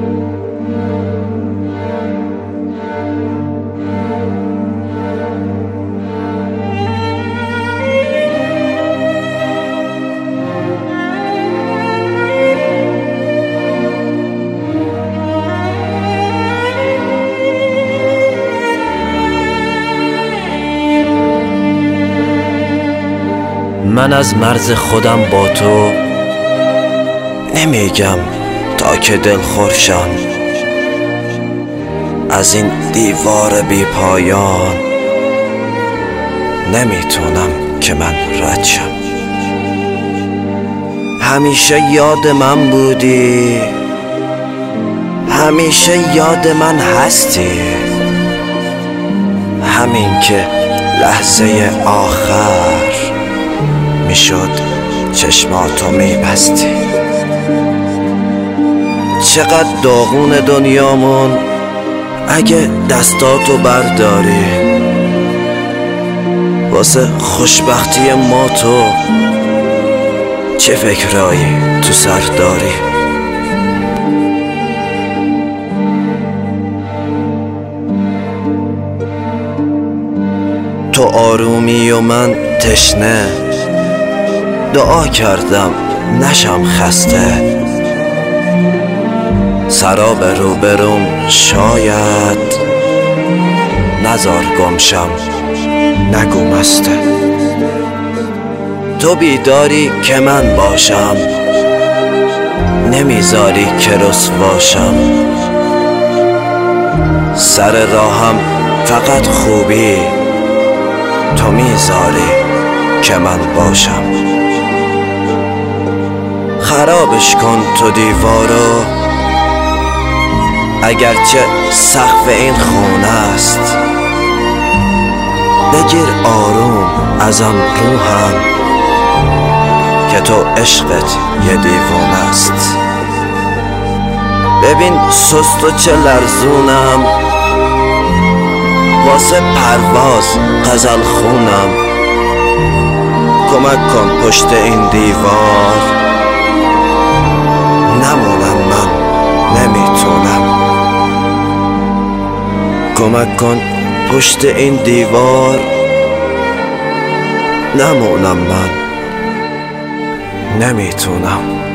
من از مرز خودم با تو نمیگم تا که دلخور شم، از این دیوار بی پایان نمیتونم که من رد شم. همیشه یاد من بودی، همیشه یاد من هستی، همین که لحظه آخر میشد چشماتو میبستی. چقدر داغون دنیامون اگه دستاتو برداری، واسه خوشبختی ما تو چه فکرایی تو سر داری؟ تو آرومی و من تشنه، دعا کردم نشم خسته، سراب روبروم شاید نزار گمشم نگو مسته. تو بیداری که من باشم، نمیذاری که رسواشم، سر راهم فقط خوبی تو میذاری که من باشم. خرابش کن تو دیوارو، اگرچه سقف این خونه است، بگیر آروم ازم روحم که تو عشقت یه دیوونه است. ببین سست و چه لرزونم، واسه پرواز غزل خونم، کمک کن پشت این دیوار نمونم، من نمیتونم. کمک کن پشت این دیوار نمونم، من نمیتونم.